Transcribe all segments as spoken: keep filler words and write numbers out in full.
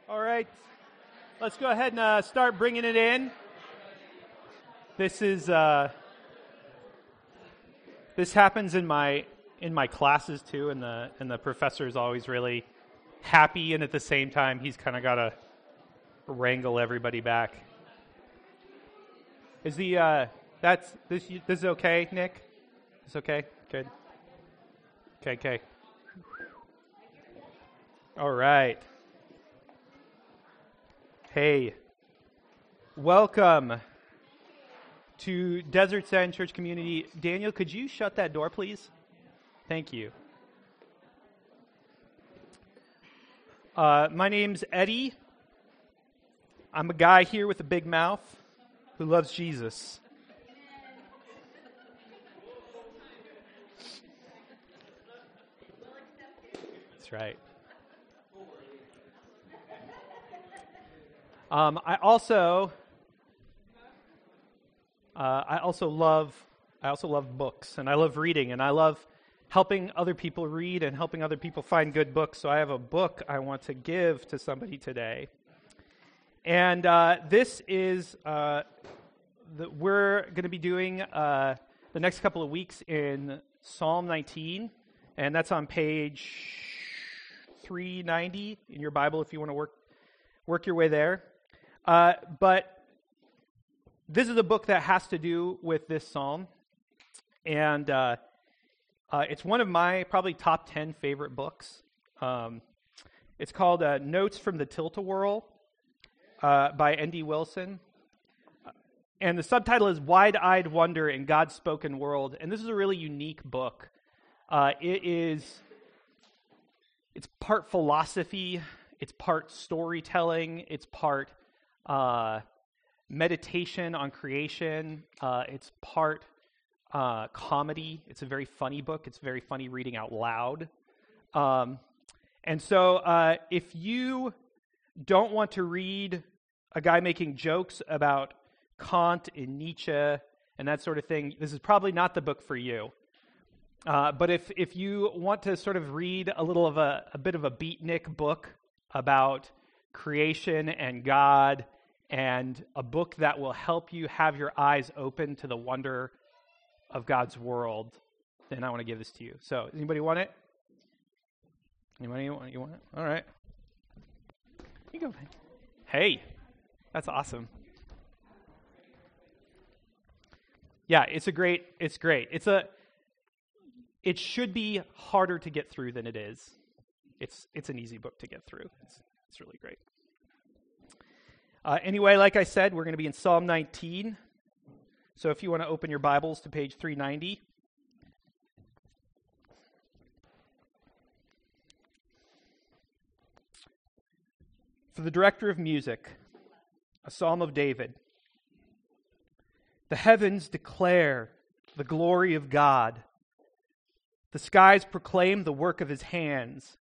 All right, let's go ahead and uh, start bringing it in. This is uh, this happens in my in my classes too, and the and the professor is always really happy, and at the same time, he's kind of got to wrangle everybody back. Is the uh, that's this this is okay, Nick? It's okay. Good. Okay. Okay. All right. Hey, welcome to Desert Sand Church Community. Daniel, could you shut that door, please? Thank you. Uh, my name's Eddie. I'm a guy here with a big mouth who loves Jesus. That's right. Um, I also, uh, I also love, I also love books, and I love reading, and I love helping other people read and helping other people find good books. So I have a book I want to give to somebody today, and uh, this is uh, the, we're going to be doing uh, the next couple of weeks in Psalm nineteen, and that's on page three ninety in your Bible if you want to work work your way there. Uh, but this is a book that has to do with this psalm, and uh, uh, it's one of my probably top ten favorite books. Um, it's called uh, Notes from the Tilt-A-Whirl uh, by N D Wilson, and the subtitle is Wide-Eyed Wonder in God's Spoken World, and this is a really unique book. Uh, it is, it's part philosophy, it's part storytelling, it's part Uh, meditation on creation. Uh, it's part uh, comedy. It's a very funny book. It's very funny reading out loud. Um, and so uh, if you don't want to read a guy making jokes about Kant and Nietzsche and that sort of thing, this is probably not the book for you. Uh, but if, if you want to sort of read a little of a, a bit of a beatnik book about creation and God, and a book that will help you have your eyes open to the wonder of God's world, then I want to give this to you. So, anybody want it? Anybody want you want it? All right. You go. Hey, that's awesome. Yeah, it's a great. It's great. It's a. It should be harder to get through than it is. It's it's an easy book to get through. It's it's really great. Uh, anyway, like I said, we're going to be in Psalm nineteen. So if you want to open your Bibles to page three ninety. For the director of music, a psalm of David. The heavens declare the glory of God. The skies proclaim the work of his hands.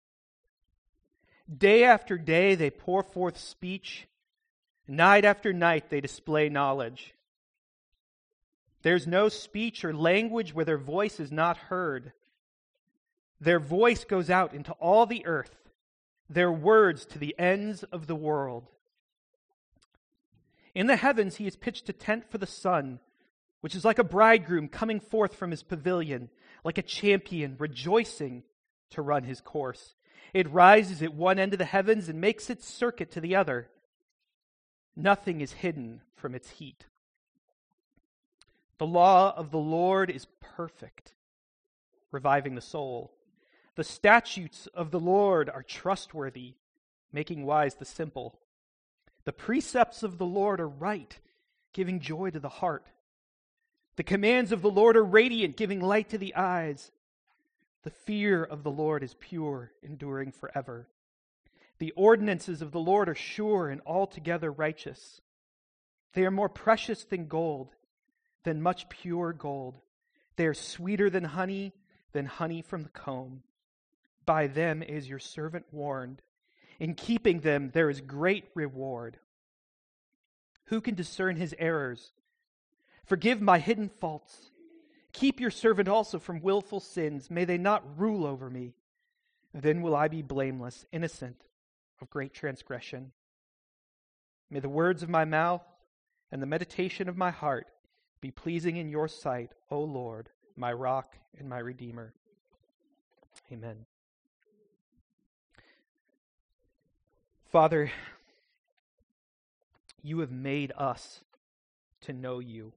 Day after day they pour forth speech. Night after night they display knowledge. There's no speech or language where their voice is not heard. Their voice goes out into all the earth, their words to the ends of the world. In the heavens he has pitched a tent for the sun, which is like a bridegroom coming forth from his pavilion, like a champion rejoicing to run his course. It rises at one end of the heavens and makes its circuit to the other. Nothing is hidden from its heat. The law of the Lord is perfect, reviving the soul. The statutes of the Lord are trustworthy, making wise the simple. The precepts of the Lord are right, giving joy to the heart. The commands of the Lord are radiant, giving light to the eyes. The fear of the Lord is pure, enduring forever. The ordinances of the Lord are sure and altogether righteous. They are more precious than gold, than much pure gold. They are sweeter than honey, than honey from the comb. By them is your servant warned. In keeping them there is great reward. Who can discern his errors? Forgive my hidden faults. Keep your servant also from willful sins. May they not rule over me. Then will I be blameless, innocent, of great transgression. May the words of my mouth and the meditation of my heart be pleasing in your sight, O Lord, my rock and my redeemer. Amen. Father, you have made us to know you.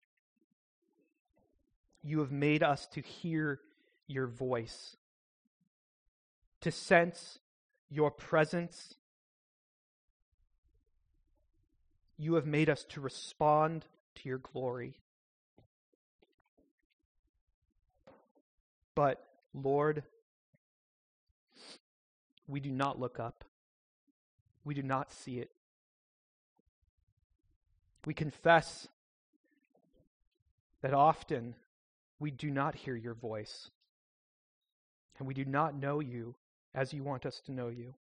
You have made us to hear your voice, to sense your presence. You have made us to respond to your glory. But, Lord, we do not look up. We do not see it. We confess that often we do not hear your voice, and we do not know you as you want us to know you.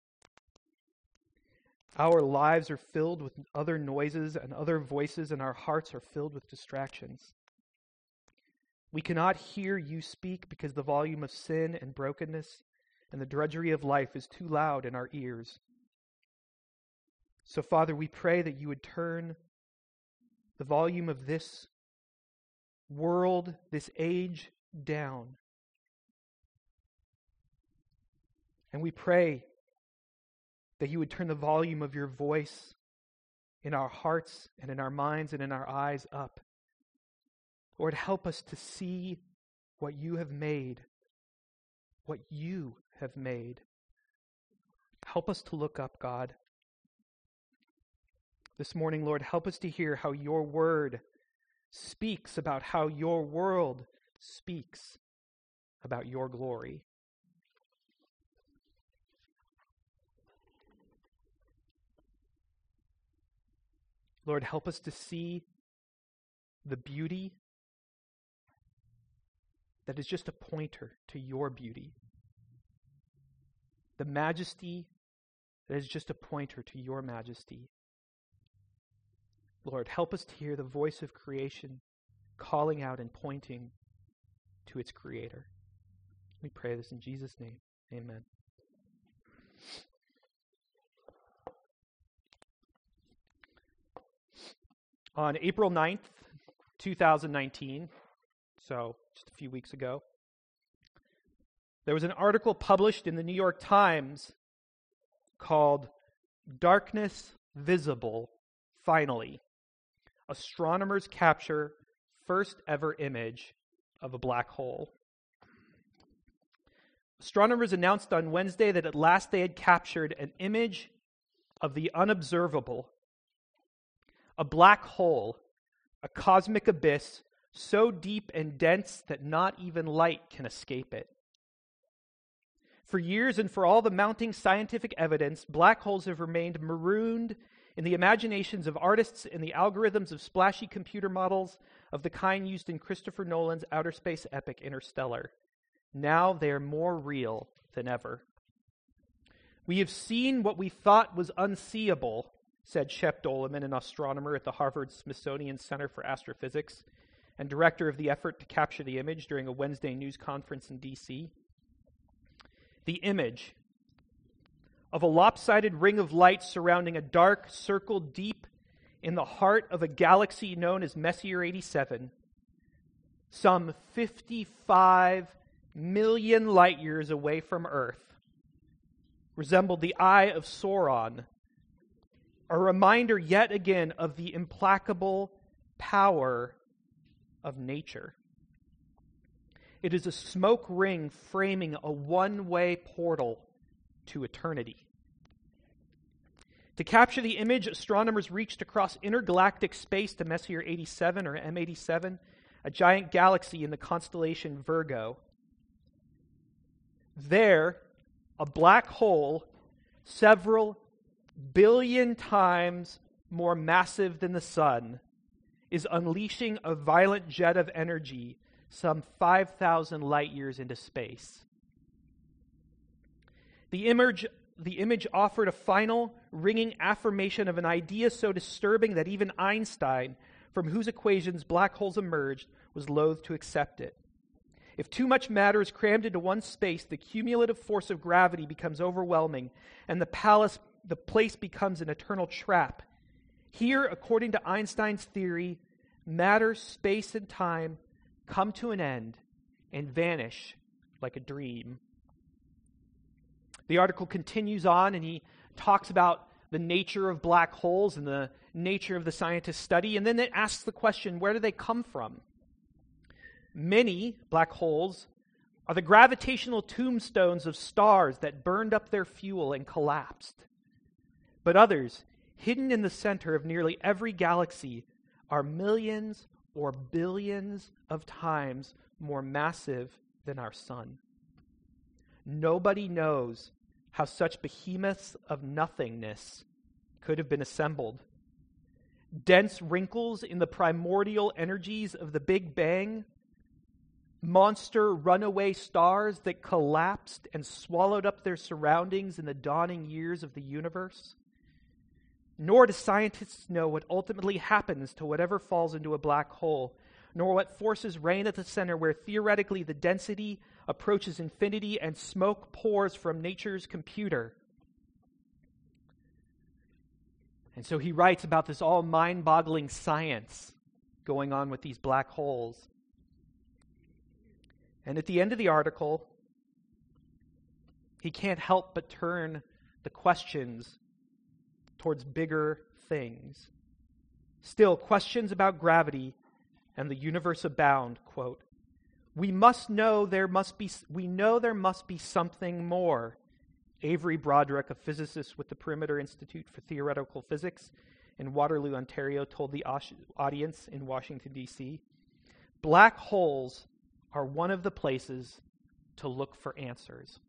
Our lives are filled with other noises and other voices, and our hearts are filled with distractions. We cannot hear you speak because the volume of sin and brokenness and the drudgery of life is too loud in our ears. So, Father, we pray that you would turn the volume of this world, this age, down. And we pray that you would turn the volume of your voice in our hearts and in our minds and in our eyes up. Lord, help us to see what you have made, what you have made. Help us to look up, God. This morning, Lord, help us to hear how your word speaks about how your world speaks about your glory. Lord, help us to see the beauty that is just a pointer to your beauty. The majesty that is just a pointer to your majesty. Lord, help us to hear the voice of creation calling out and pointing to its creator. We pray this in Jesus' name. Amen. On April ninth, twenty nineteen, so just a few weeks ago, there was an article published in the New York Times called "Darkness Visible, Finally. Astronomers capture first ever image of a black hole." Astronomers announced on Wednesday that at last they had captured an image of the unobservable, a black hole, a cosmic abyss so deep and dense that not even light can escape it. For years and for all the mounting scientific evidence, black holes have remained marooned in the imaginations of artists and the algorithms of splashy computer models of the kind used in Christopher Nolan's outer space epic Interstellar. Now they are more real than ever. "We have seen what we thought was unseeable," said Shep Doleman, an astronomer at the Harvard Smithsonian Center for Astrophysics and director of the effort to capture the image during a Wednesday news conference in D C. The image of a lopsided ring of light surrounding a dark circle deep in the heart of a galaxy known as Messier eighty-seven, some fifty-five million light years away from Earth, resembled the Eye of Sauron, a reminder yet again of the implacable power of nature. It is a smoke ring framing a one-way portal to eternity. To capture the image, astronomers reached across intergalactic space to Messier eighty-seven, or M eighty-seven, a giant galaxy in the constellation Virgo. There, a black hole several billion times more massive than the sun is unleashing a violent jet of energy some five thousand light years into space. The image, the image offered a final, ringing affirmation of an idea so disturbing that even Einstein, from whose equations black holes emerged, was loath to accept it. If too much matter is crammed into one space, the cumulative force of gravity becomes overwhelming, and the palace, the place becomes an eternal trap. Here, according to Einstein's theory, matter, space, and time come to an end and vanish like a dream. The article continues on, and he talks about the nature of black holes and the nature of the scientist's study, and then it asks the question, where do they come from? Many black holes are the gravitational tombstones of stars that burned up their fuel and collapsed. But others, hidden in the center of nearly every galaxy, are millions or billions of times more massive than our sun. Nobody knows how such behemoths of nothingness could have been assembled. Dense wrinkles in the primordial energies of the Big Bang, monster runaway stars that collapsed and swallowed up their surroundings in the dawning years of the universe. Nor do scientists know what ultimately happens to whatever falls into a black hole, nor what forces reign at the center where theoretically the density approaches infinity and smoke pours from nature's computer. And so he writes about this all mind-boggling science going on with these black holes. And at the end of the article, he can't help but turn the questions towards bigger things. Still, questions about gravity and the universe abound. Quote, we must know there must be, we know there must be something more. Avery Broderick, a physicist with the Perimeter Institute for Theoretical Physics in Waterloo, Ontario, told the audience in Washington, D C, black holes are one of the places to look for answers.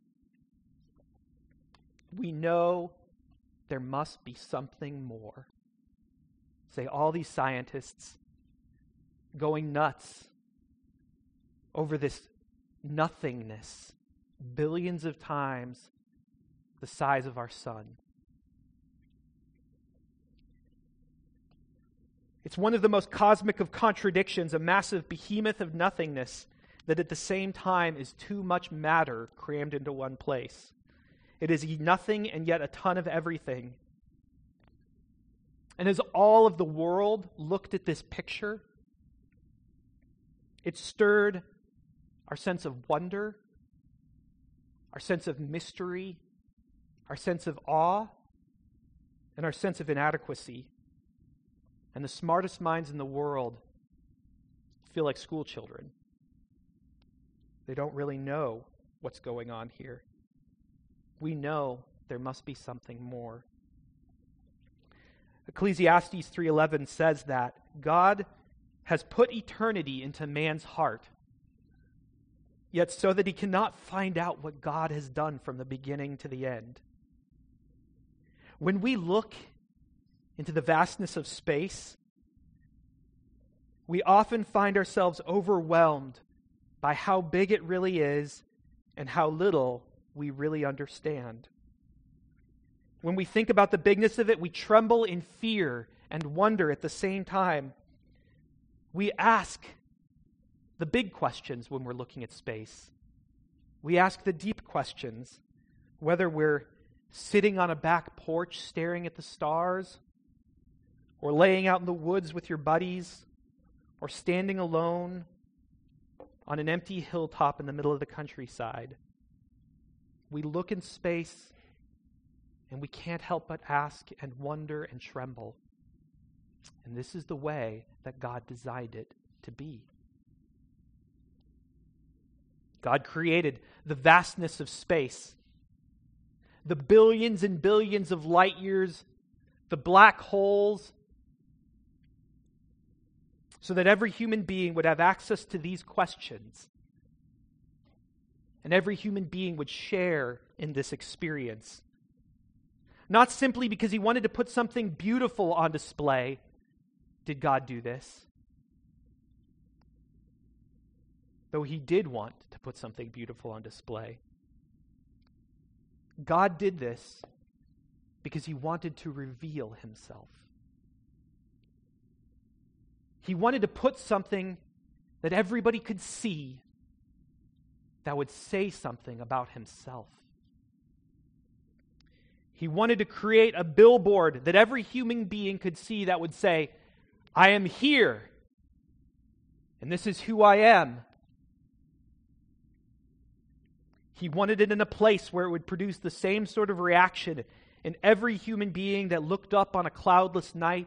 We know there must be something more. Say all these scientists going nuts over this nothingness, billions of times the size of our sun. It's one of the most cosmic of contradictions, a massive behemoth of nothingness that at the same time is too much matter crammed into one place. It is nothing and yet a ton of everything. And as all of the world looked at this picture, it stirred our sense of wonder, our sense of mystery, our sense of awe, and our sense of inadequacy. And the smartest minds in the world feel like school children. They don't really know what's going on here. We know there must be something more. Ecclesiastes three eleven says that God has put eternity into man's heart, yet so that he cannot find out what God has done from the beginning to the end. When we look into the vastness of space, we often find ourselves overwhelmed by how big it really is and how little we really understand. When we think about the bigness of it, we tremble in fear and wonder at the same time. We ask the big questions when we're looking at space. We ask the deep questions, whether we're sitting on a back porch staring at the stars, or laying out in the woods with your buddies, or standing alone on an empty hilltop in the middle of the countryside. We look in space and we can't help but ask and wonder and tremble. And this is the way that God designed it to be. God created the vastness of space, the billions and billions of light years, the black holes, so that every human being would have access to these questions. And every human being would share in this experience. Not simply because he wanted to put something beautiful on display did God do this. Though he did want to put something beautiful on display. God did this because he wanted to reveal himself. He wanted to put something that everybody could see that would say something about himself. He wanted to create a billboard that every human being could see that would say, I am here, and this is who I am. He wanted it in a place where it would produce the same sort of reaction in every human being that looked up on a cloudless night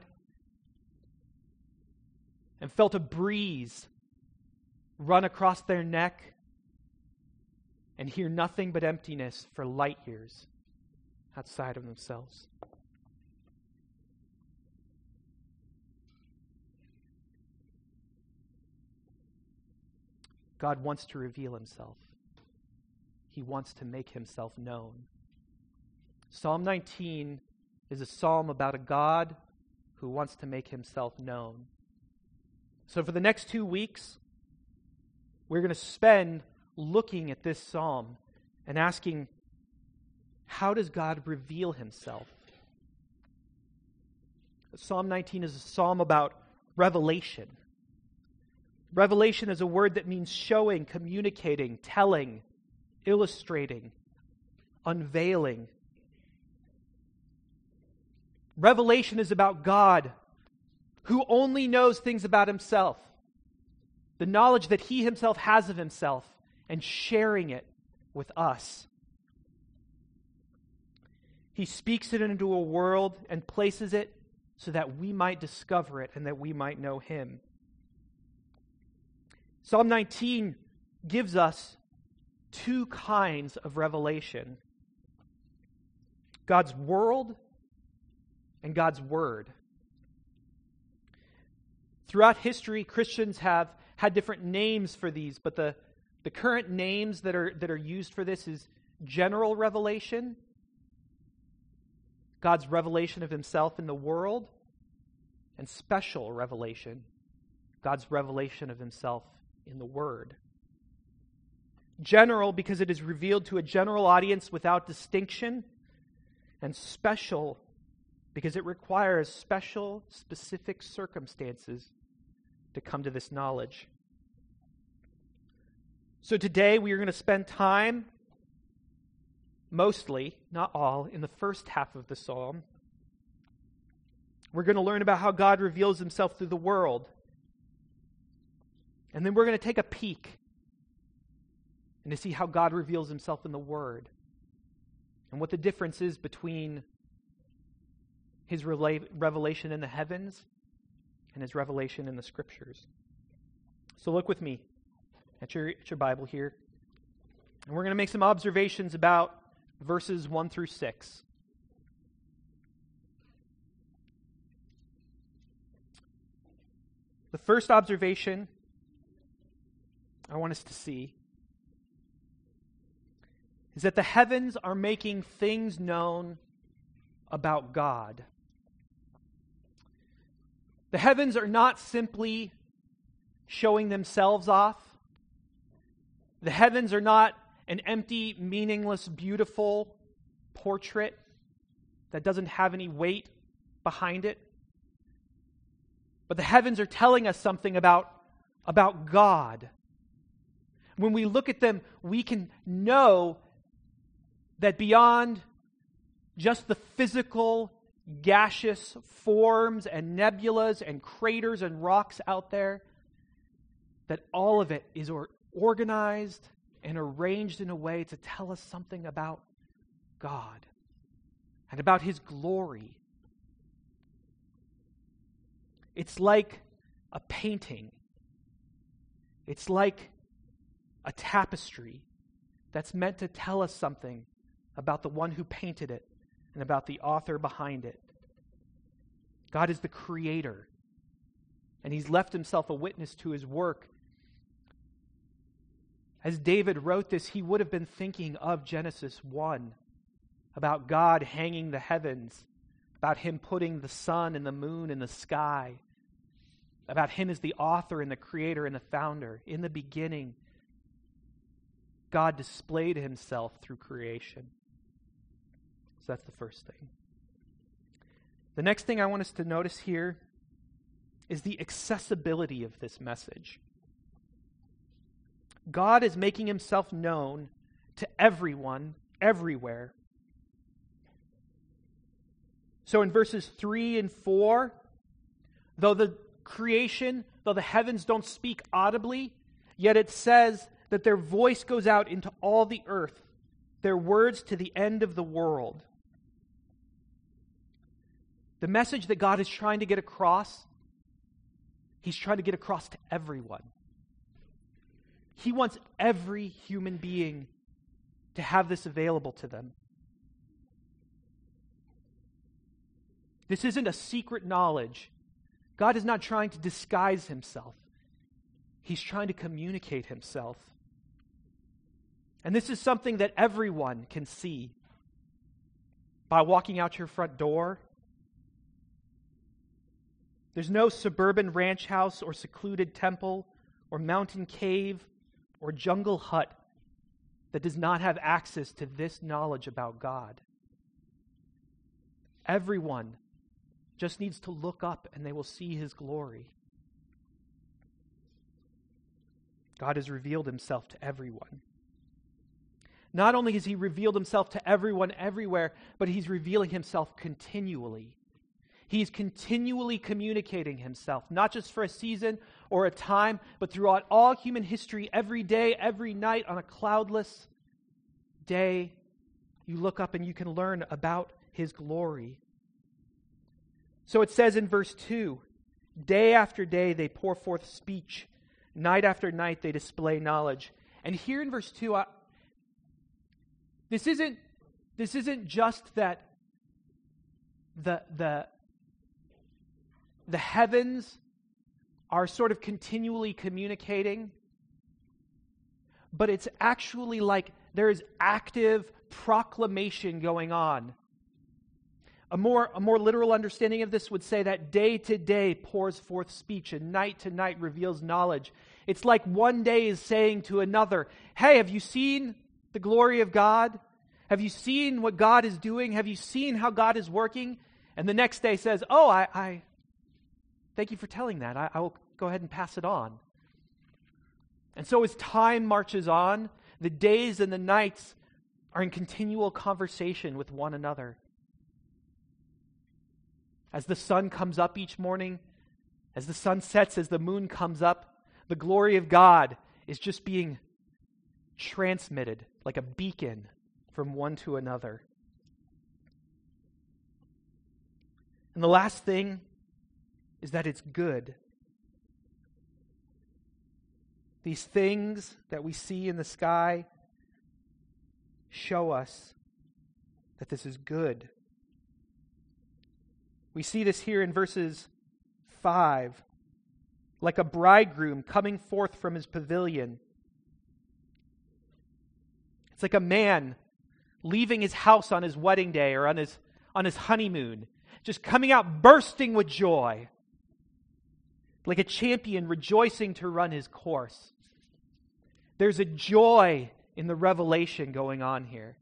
and felt a breeze run across their neck and hear nothing but emptiness for light years outside of themselves. God wants to reveal himself. He wants to make himself known. Psalm nineteen is a psalm about a God who wants to make himself known. So for the next two weeks, we're going to spend looking at this psalm and asking, how does God reveal himself? Psalm nineteen is a psalm about revelation. Revelation is a word that means showing, communicating, telling, illustrating, unveiling. Revelation is about God, who only knows things about himself, the knowledge that he himself has of himself, and sharing it with us. He speaks it into a world and places it so that we might discover it and that we might know him. Psalm nineteen gives us two kinds of revelation: God's world and God's word. Throughout history, Christians have had different names for these, but the, the current names that are, that are used for this is general revelation, God's revelation of himself in the world, and special revelation, God's revelation of himself in the Word. General, because it is revealed to a general audience without distinction, and special, because it requires special, specific circumstances to come to this knowledge. So today we are going to spend time, mostly, not all, in the first half of the psalm. We're going to learn about how God reveals himself through the world. And then we're going to take a peek and to see how God reveals himself in the Word and what the difference is between his rela- revelation in the heavens and his revelation in the Scriptures. So look with me at your, at your Bible here. And we're going to make some observations about verses one through six. The first observation I want us to see is that the heavens are making things known about God. The heavens are not simply showing themselves off. The heavens are not an empty, meaningless, beautiful portrait that doesn't have any weight behind it. But the heavens are telling us something about, about God. When we look at them, we can know that beyond just the physical, gaseous forms and nebulas and craters and rocks out there, that all of it is or organized and arranged in a way to tell us something about God and about his glory. It's like a painting. It's like a tapestry that's meant to tell us something about the one who painted it and about the author behind it. God is the creator, and he's left himself a witness to his work. As David wrote this, he would have been thinking of Genesis one, about God hanging the heavens, about him putting the sun and the moon in the sky, about him as the author and the creator and the founder. In the beginning, God displayed himself through creation. So that's the first thing. The next thing I want us to notice here is the accessibility of this message. God is making himself known to everyone, everywhere. So in verses three and four, though the creation, though the heavens don't speak audibly, yet it says that their voice goes out into all the earth, their words to the end of the world. The message that God is trying to get across, he's trying to get across to everyone. He wants every human being to have this available to them. This isn't a secret knowledge. God is not trying to disguise himself. He's trying to communicate himself. And this is something that everyone can see by walking out your front door. There's no suburban ranch house or secluded temple or mountain cave or jungle hut that does not have access to this knowledge about God. Everyone just needs to look up and they will see his glory. God has revealed himself to everyone. Not only has he revealed himself to everyone everywhere, but he's revealing himself continually. He's continually communicating himself, not just for a season or a time, but throughout all human history, every day, every night, on a cloudless day, you look up and you can learn about his glory. So it says in verse two, day after day they pour forth speech, night after night they display knowledge. And here in verse two, I, this isn't this isn't just that the the the heavens are sort of continually communicating, but it's actually like there is active proclamation going on. A more, a more literal understanding of this would say that day to day pours forth speech and night to night reveals knowledge. It's like one day is saying to another, hey, have you seen the glory of God? Have you seen what God is doing? Have you seen how God is working? And the next day says, oh, I, I thank you for telling that. I, I will go ahead and pass it on. And so as time marches on, the days and the nights are in continual conversation with one another. As the sun comes up each morning, as the sun sets, as the moon comes up, the glory of God is just being transmitted like a beacon from one to another. And the last thing is that it's good. These things that we see in the sky show us that this is good. We see this here in verses five. Like a bridegroom coming forth from his pavilion. It's like a man leaving his house on his wedding day or on his, on his honeymoon. Just coming out bursting with joy. Like a champion rejoicing to run his course. There's a joy in the revelation going on here.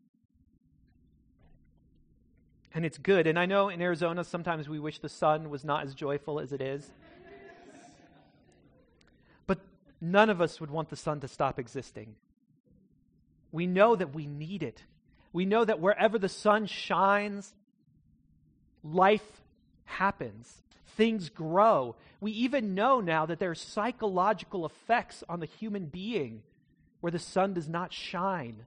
And it's good. And I know in Arizona sometimes we wish the sun was not as joyful as it is. But none of us would want the sun to stop existing. We know that we need it. We know that wherever the sun shines, life happens. Things grow. We even know now that there are psychological effects on the human being where the sun does not shine.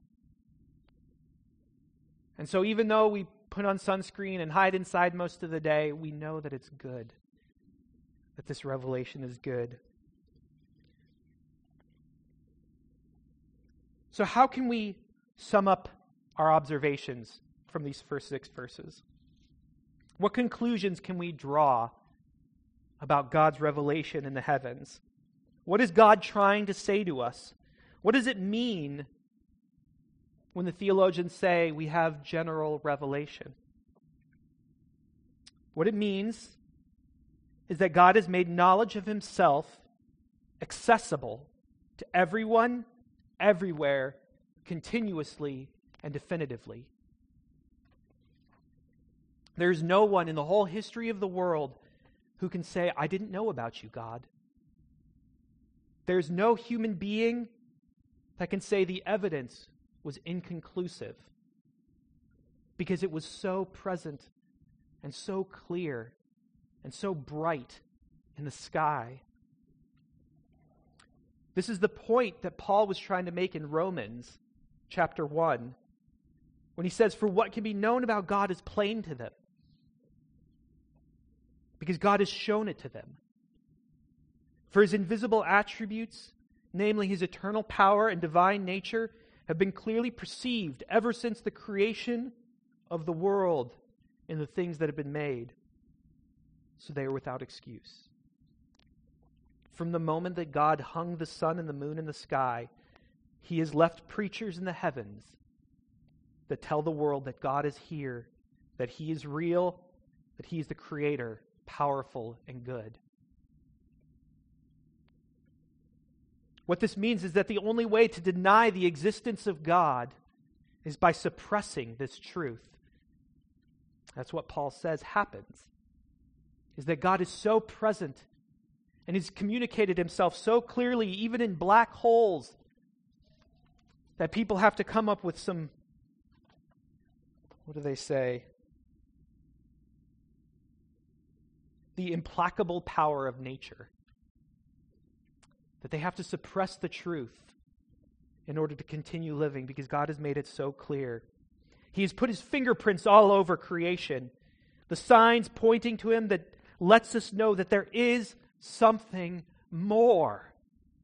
And so even though we put on sunscreen and hide inside most of the day, we know that it's good. That this revelation is good. So how can we sum up our observations from these first six verses? What conclusions can we draw about God's revelation in the heavens? What is God trying to say to us? What does it mean when the theologians say we have general revelation? What it means is that God has made knowledge of himself accessible to everyone, everywhere, continuously, and definitively. There's no one in the whole history of the world who can say, I didn't know about you, God. There's no human being that can say the evidence was inconclusive because it was so present and so clear and so bright in the sky. This is the point that Paul was trying to make in Romans chapter one, when he says, "For what can be known about God is plain to them, because God has shown it to them. For his invisible attributes, namely his eternal power and divine nature, have been clearly perceived ever since the creation of the world in the things that have been made, so they are without excuse. From the moment that God hung the sun and the moon in the sky, he has left preachers in the heavens that tell the world that God is here, that he is real, that he is the creator, powerful and good." What this means is that the only way to deny the existence of God is by suppressing this truth. That's what Paul says happens, is that God is so present and he's communicated himself so clearly, even in black holes, that people have to come up with some, what do they say? The implacable power of nature. That they have to suppress the truth in order to continue living because God has made it so clear. He has put his fingerprints all over creation. The signs pointing to him that lets us know that there is something more.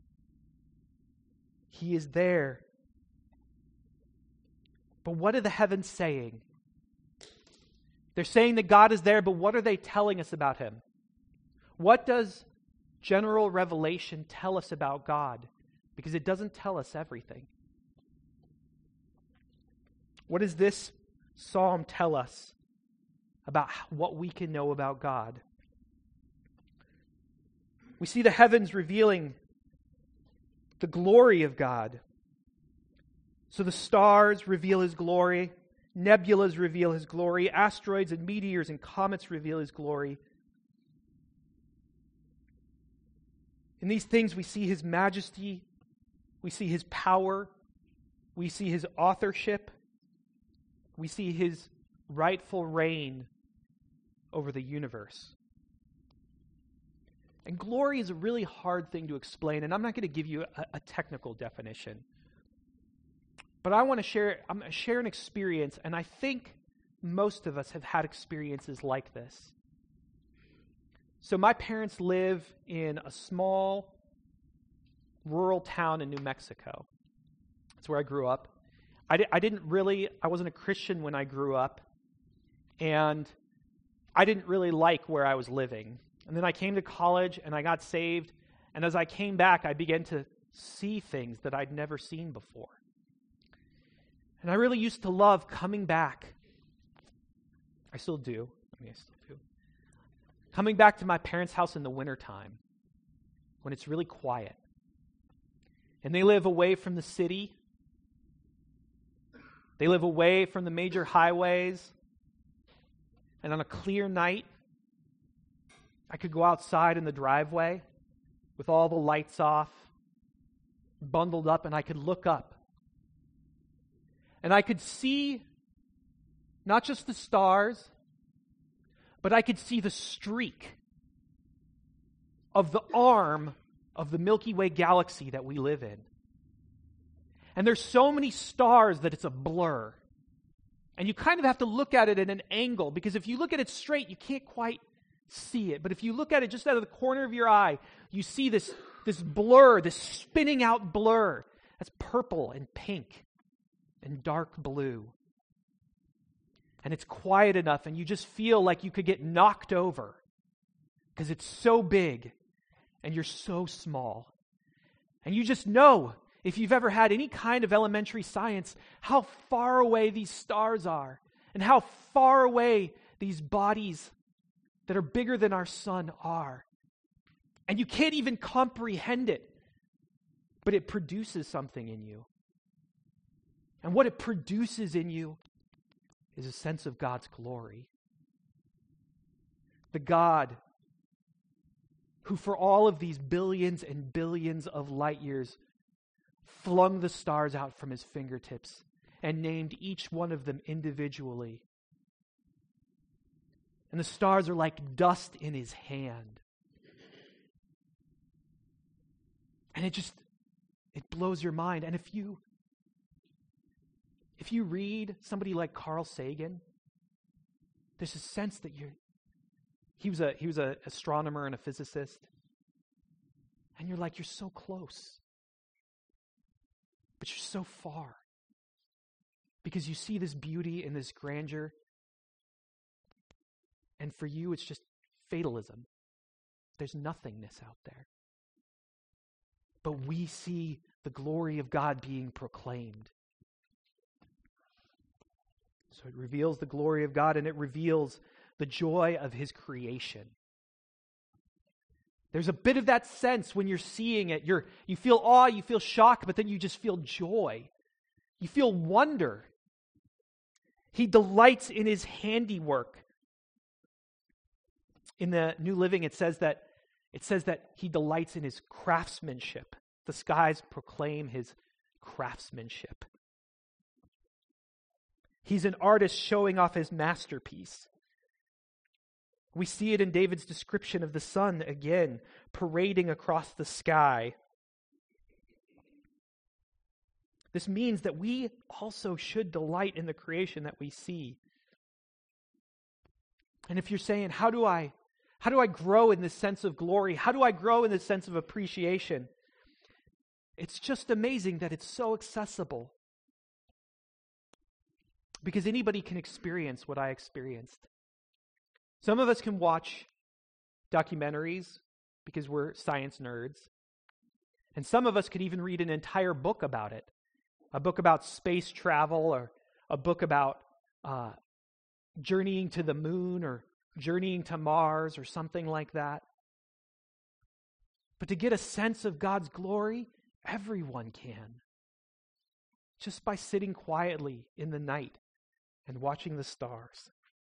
He is there. But what are the heavens saying? They're saying that God is there, but what are they telling us about him? What does general revelation tell us about God? Because it doesn't tell us everything. What does this psalm tell us about what we can know about God? We see the heavens revealing the glory of God. So the stars reveal his glory, nebulas reveal his glory, asteroids and meteors and comets reveal his glory. In these things we see his majesty, we see his power, we see his authorship, we see his rightful reign over the universe. And glory is a really hard thing to explain, and I'm not going to give you a, a technical definition. But I want to share, I'm going to share an experience, and I think most of us have had experiences like this. So my parents live in a small rural town in New Mexico. That's where I grew up. I, di- I didn't really, I wasn't a Christian when I grew up, and I didn't really like where I was living. And then I came to college, and I got saved, and as I came back, I began to see things that I'd never seen before. And I really used to love coming back. I still do. I mean, I still do. Coming back to my parents' house in the wintertime when it's really quiet. And they live away from the city. They live away from the major highways. And on a clear night, I could go outside in the driveway with all the lights off, bundled up, and I could look up. And I could see not just the stars, but I could see the streak of the arm of the Milky Way galaxy that we live in. And there's so many stars that it's a blur. And you kind of have to look at it at an angle, because if you look at it straight, you can't quite see it. But if you look at it just out of the corner of your eye, you see this, this blur, this spinning out blur. That's purple and pink and dark blue. And it's quiet enough, and you just feel like you could get knocked over because it's so big and you're so small. And you just know, if you've ever had any kind of elementary science, how far away these stars are and how far away these bodies that are bigger than our sun are. And you can't even comprehend it, but it produces something in you. And what it produces in you is a sense of God's glory. The God who for all of these billions and billions of light years flung the stars out from his fingertips and named each one of them individually. And the stars are like dust in his hand. And it just, it blows your mind. And if you, if you read somebody like Carl Sagan, there's a sense that you're, he was a, he was an astronomer and a physicist. And you're like, you're so close. But you're so far. Because you see this beauty and this grandeur. And for you, it's just fatalism. There's nothingness out there. But we see the glory of God being proclaimed. So it reveals the glory of God, and it reveals the joy of his creation. There's a bit of that sense when you're seeing it. You're, you feel awe, you feel shock, but then you just feel joy. You feel wonder. He delights in his handiwork. In the New Living, it says that it says that he delights in his craftsmanship. The skies proclaim his craftsmanship. He's an artist showing off his masterpiece. We see it in David's description of the sun again, parading across the sky. This means that we also should delight in the creation that we see. And if you're saying, how do I, how do I grow in this sense of glory? How do I grow in this sense of appreciation? It's just amazing that it's so accessible. Because anybody can experience what I experienced. Some of us can watch documentaries because we're science nerds. And some of us could even read an entire book about it. A book about space travel, or a book about uh, journeying to the moon, or journeying to Mars, or something like that. But to get a sense of God's glory, everyone can. Just by sitting quietly in the night and watching the stars.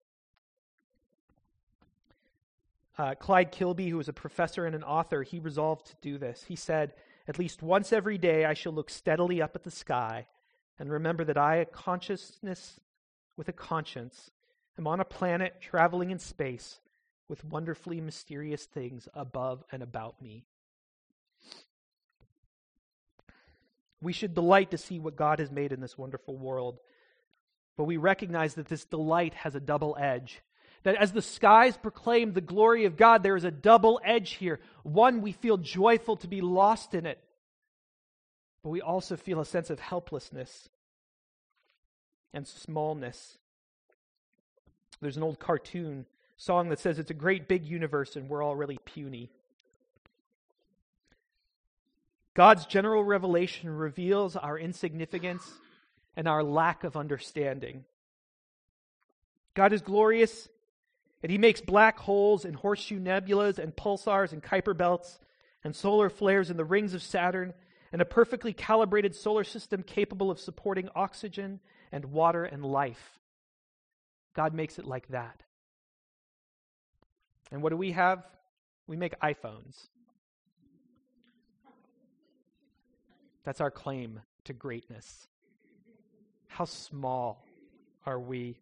Uh, Clyde Kilby, who was a professor and an author, he resolved to do this. He said, "At least once every day I shall look steadily up at the sky and remember that I, a consciousness with a conscience, am on a planet traveling in space with wonderfully mysterious things above and about me." We should delight to see what God has made in this wonderful world. But we recognize that this delight has a double edge. That as the skies proclaim the glory of God, there is a double edge here. One, we feel joyful to be lost in it. But we also feel a sense of helplessness and smallness. There's an old cartoon song that says it's a great big universe and we're all really puny. God's general revelation reveals our insignificance and our lack of understanding. God is glorious, and he makes black holes and horseshoe nebulas and pulsars and Kuiper belts and solar flares in the rings of Saturn and a perfectly calibrated solar system capable of supporting oxygen and water and life. God makes it like that. And what do we have? We make iPhones. That's our claim to greatness. How small are we?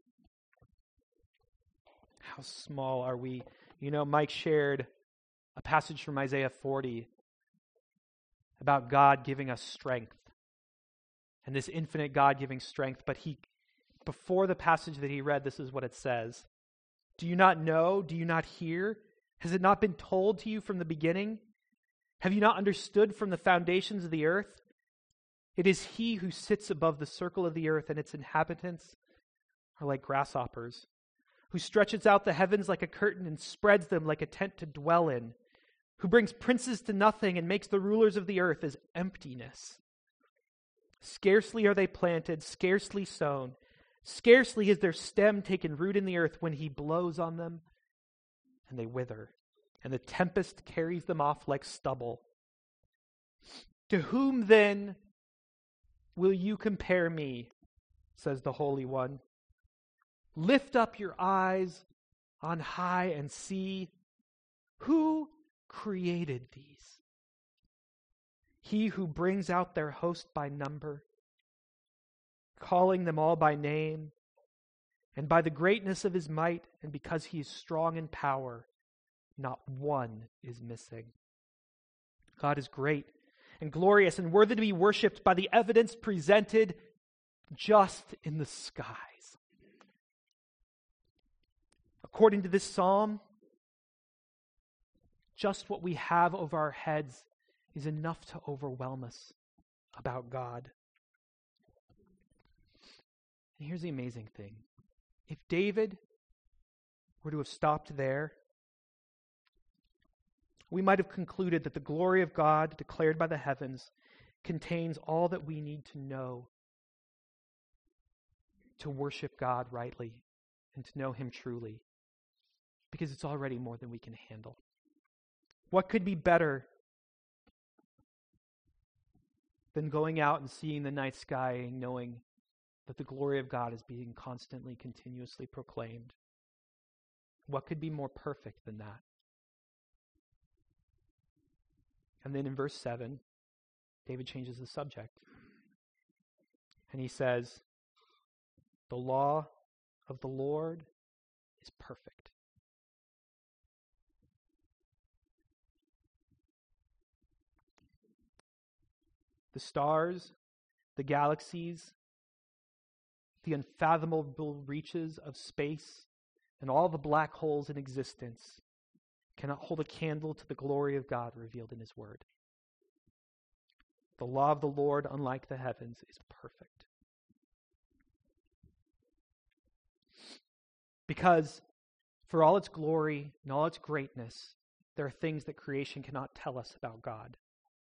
How small are we? You know, Mike shared a passage from Isaiah forty about God giving us strength. And this infinite God giving strength. But he, before the passage that he read, this is what it says. "Do you not know? Do you not hear? Has it not been told to you from the beginning? Have you not understood from the foundations of the earth? It is he who sits above the circle of the earth, and its inhabitants are like grasshoppers, who stretches out the heavens like a curtain and spreads them like a tent to dwell in, who brings princes to nothing and makes the rulers of the earth as emptiness. Scarcely are they planted, scarcely sown, scarcely is their stem taken root in the earth when he blows on them, and they wither, and the tempest carries them off like stubble. To whom then will you compare me, says the Holy One? Lift up your eyes on high and see who created these. He who brings out their host by number, calling them all by name, and by the greatness of his might, and because he is strong in power, not one is missing. God is great and glorious and worthy to be worshipped by the evidence presented just in the skies. According to this psalm, just what we have over our heads is enough to overwhelm us about God. And here's the amazing thing. If David were to have stopped there, we might have concluded that the glory of God declared by the heavens contains all that we need to know to worship God rightly and to know him truly, because it's already more than we can handle. What could be better than going out and seeing the night sky and knowing that the glory of God is being constantly, continuously proclaimed? What could be more perfect than that? And then in verse seven, David changes the subject. And he says, the law of the Lord is perfect. The stars, the galaxies, the unfathomable reaches of space, and all the black holes in existence cannot hold a candle to the glory of God revealed in his word. The law of the Lord, unlike the heavens, is perfect. Because for all its glory and all its greatness, there are things that creation cannot tell us about God.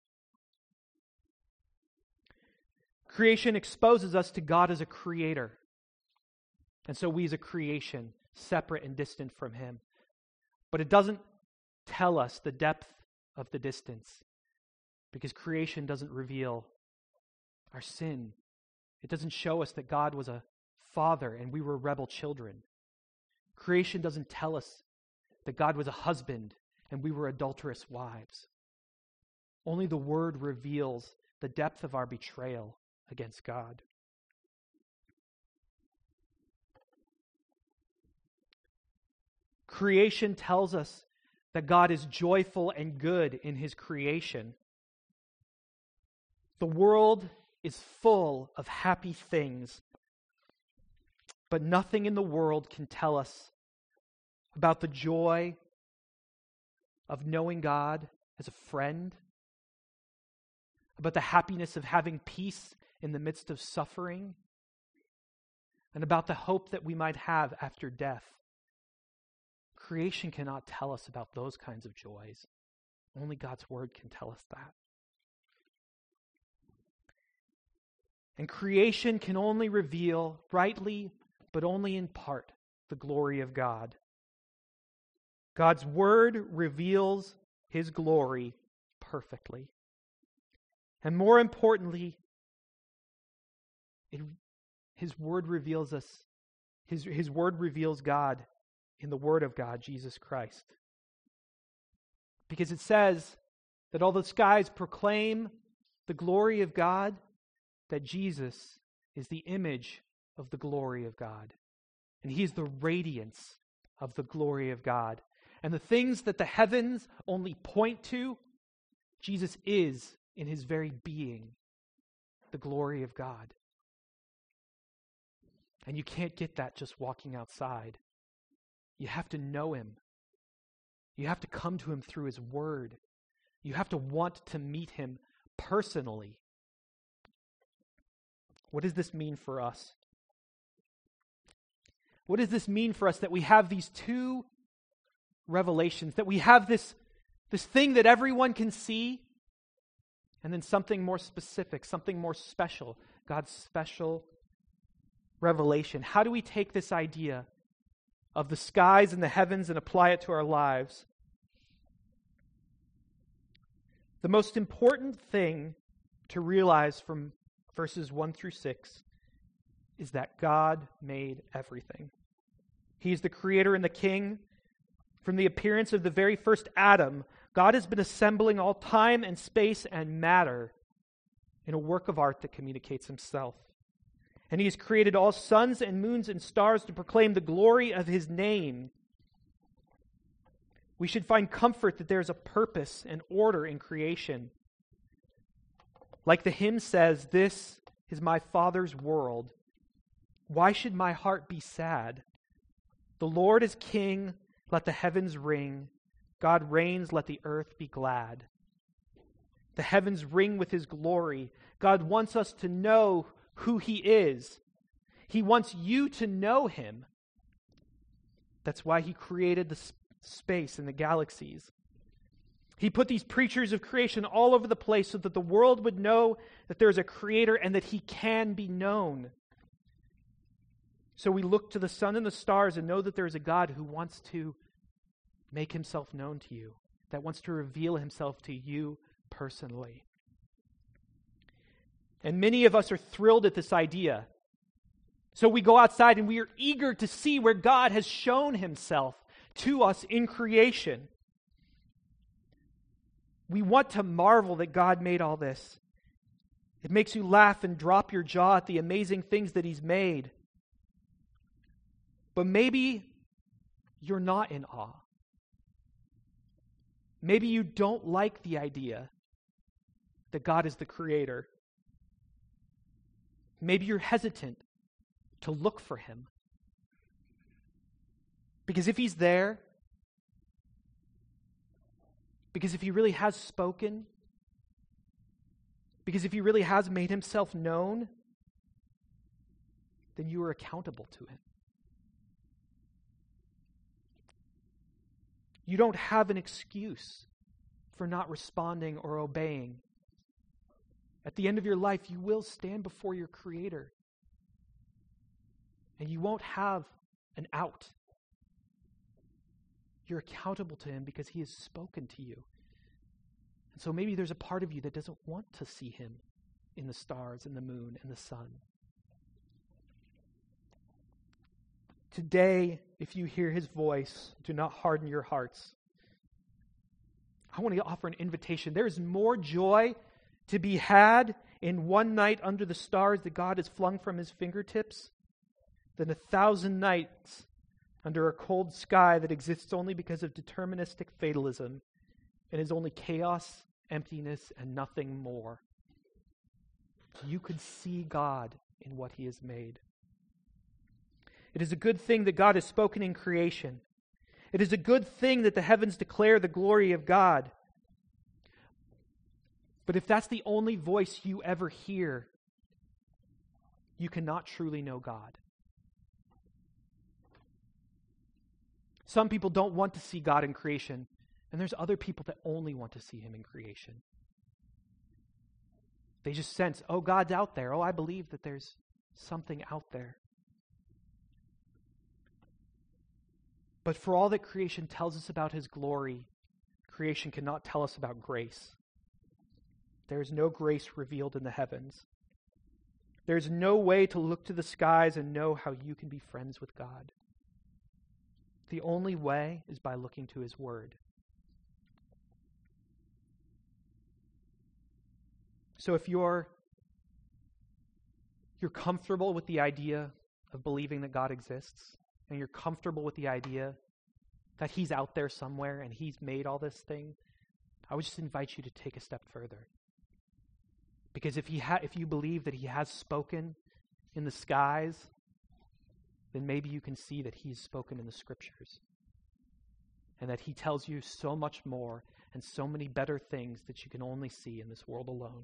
Creation exposes us to God as a creator. And so we as a creation, separate and distant from him. But it doesn't tell us the depth of the distance, because creation doesn't reveal our sin. It doesn't show us that God was a father and we were rebel children. Creation doesn't tell us that God was a husband and we were adulterous wives. Only the word reveals the depth of our betrayal against God. Creation tells us that God is joyful and good in his creation. The world is full of happy things, but nothing in the world can tell us about the joy of knowing God as a friend, about the happiness of having peace in the midst of suffering, and about the hope that we might have after death. Creation cannot tell us about those kinds of joys. Only God's word can tell us that. And creation can only reveal, rightly, but only in part, the glory of God. God's word reveals his glory perfectly. And more importantly, it, his word reveals us, his, his word reveals God in the word of God, Jesus Christ. Because it says that all the skies proclaim the glory of God, that Jesus is the image of the glory of God. And he is the radiance of the glory of God. And the things that the heavens only point to, Jesus is in his very being the glory of God. And you can't get that just walking outside. You have to know him. You have to come to him through his word. You have to want to meet him personally. What does this mean for us? What does this mean for us that we have these two revelations, that we have this, this thing that everyone can see, and then something more specific, something more special, God's special revelation? How do we take this idea of the skies and the heavens and apply it to our lives? The most important thing to realize from verses one through six is that God made everything. He's the creator and the king. From the appearance of the very first Adam, God has been assembling all time and space and matter in a work of art that communicates himself. And he has created all suns and moons and stars to proclaim the glory of his name. We should find comfort that there's a purpose and order in creation. Like the hymn says, "This is my Father's world. Why should my heart be sad? The Lord is king, let the heavens ring. God reigns, let the earth be glad." The heavens ring with his glory. God wants us to know who he is. He wants you to know him. That's why he created the sp- space and the galaxies. He put these preachers of creation all over the place so that the world would know that there's a creator and that he can be known. So we look to the sun and the stars and know that there is a God who wants to make himself known to you, that wants to reveal himself to you personally. And many of us are thrilled at this idea. So we go outside and we are eager to see where God has shown himself to us in creation. We want to marvel that God made all this. It makes you laugh and drop your jaw at the amazing things that he's made. But maybe you're not in awe. Maybe you don't like the idea that God is the creator. Maybe you're hesitant to look for him. Because if he's there, because if he really has spoken, because if he really has made himself known, then you are accountable to him. You don't have an excuse for not responding or obeying. At the end of your life, you will stand before your Creator. And you won't have an out. You're accountable to him because he has spoken to you. And so maybe there's a part of you that doesn't want to see him in the stars and the moon and the sun. Today, if you hear his voice, do not harden your hearts. I want to offer an invitation. There is more joy to be had in one night under the stars that God has flung from his fingertips than a thousand nights under a cold sky that exists only because of deterministic fatalism and is only chaos, emptiness, and nothing more. You could see God in what he has made. It is a good thing that God has spoken in creation. It is a good thing that the heavens declare the glory of God. But if that's the only voice you ever hear, you cannot truly know God. Some people don't want to see God in creation, and there's other people that only want to see him in creation. They just sense, oh, God's out there. Oh, I believe that there's something out there. But for all that creation tells us about his glory, creation cannot tell us about grace. There is no grace revealed in the heavens. There is no way to look to the skies and know how you can be friends with God. The only way is by looking to his word. So if you're, you're comfortable with the idea of believing that God exists, and you're comfortable with the idea that he's out there somewhere and he's made all this thing, I would just invite you to take a step further. Because if he ha- if you believe that he has spoken in the skies, then maybe you can see that he's spoken in the scriptures. And that he tells you so much more and so many better things that you can only see in this world alone.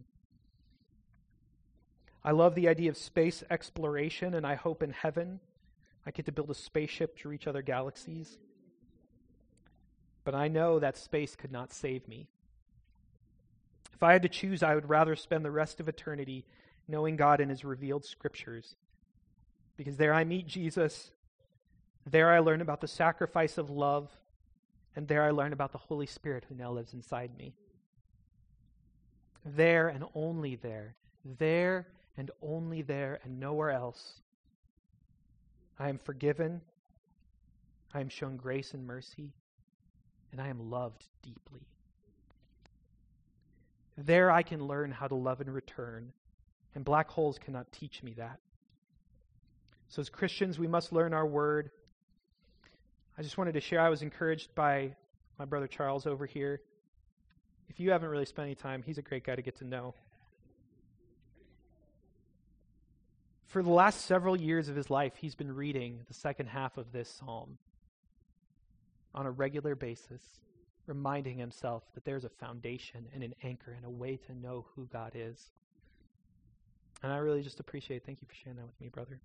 I love the idea of space exploration, and I hope in heaven I get to build a spaceship to reach other galaxies. But I know that space could not save me. If I had to choose, I would rather spend the rest of eternity knowing God in his revealed scriptures. Because there I meet Jesus, there I learn about the sacrifice of love, and there I learn about the Holy Spirit who now lives inside me. There and only there, there and only there and nowhere else, I am forgiven, I am shown grace and mercy, and I am loved deeply. There I can learn how to love in return, and black holes cannot teach me that. So as Christians, we must learn our word. I just wanted to share, I was encouraged by my brother Charles over here. If you haven't really spent any time, he's a great guy to get to know. For the last several years of his life, he's been reading the second half of this psalm on a regular basis, reminding himself that there's a foundation and an anchor and a way to know who God is. And I really just appreciate it. Thank you for sharing that with me, brother.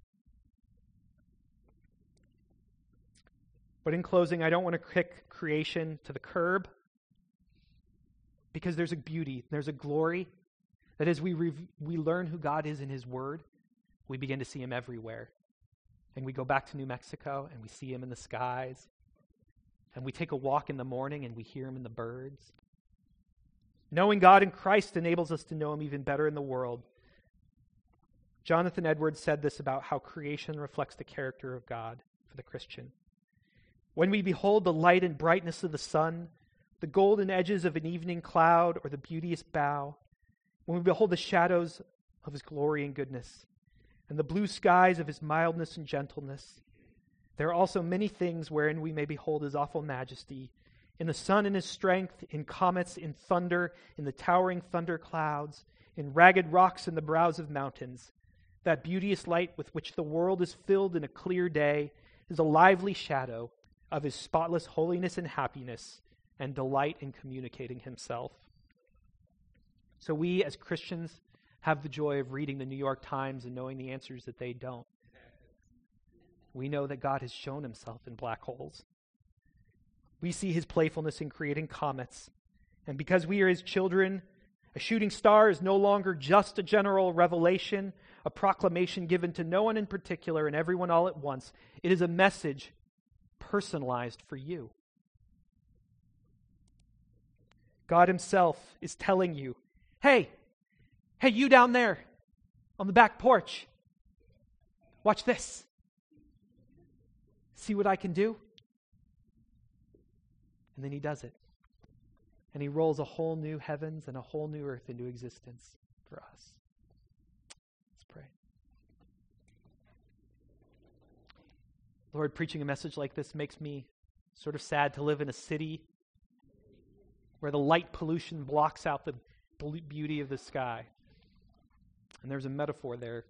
But in closing, I don't want to kick creation to the curb, because there's a beauty, there's a glory that as we rev- we learn who God is in his word, we begin to see him everywhere. And we go back to New Mexico and we see him in the skies. And we take a walk in the morning and we hear him in the birds. Knowing God in Christ enables us to know him even better in the world. Jonathan Edwards said this about how creation reflects the character of God for the Christian. When we behold the light and brightness of the sun, the golden edges of an evening cloud, or the beauteous bough, when we behold the shadows of his glory and goodness, and the blue skies of his mildness and gentleness, there are also many things wherein we may behold his awful majesty, in the sun in his strength, in comets, in thunder, in the towering thunder clouds, in ragged rocks in the brows of mountains. That beauteous light with which the world is filled in a clear day is a lively shadow of his spotless holiness and happiness, and delight in communicating himself. So we as Christians have the joy of reading the New York Times and knowing the answers that they don't. We know that God has shown himself in black holes. We see his playfulness in creating comets. And because we are his children, a shooting star is no longer just a general revelation, a proclamation given to no one in particular and everyone all at once. It is a message personalized for you. God himself is telling you, hey, hey, you down there on the back porch, watch this. See what I can do? And then he does it. And he rolls a whole new heavens and a whole new earth into existence for us. Let's pray. Lord, preaching a message like this makes me sort of sad to live in a city where the light pollution blocks out the beauty of the sky. And there's a metaphor there.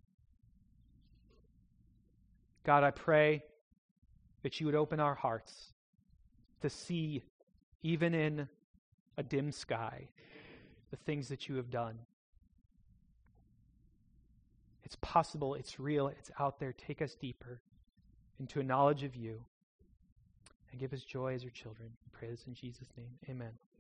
God, I pray that you would open our hearts to see, even in a dim sky, the things that you have done. It's possible, it's real, it's out there. Take us deeper into a knowledge of you and give us joy as your children. We pray this in Jesus' name. Amen.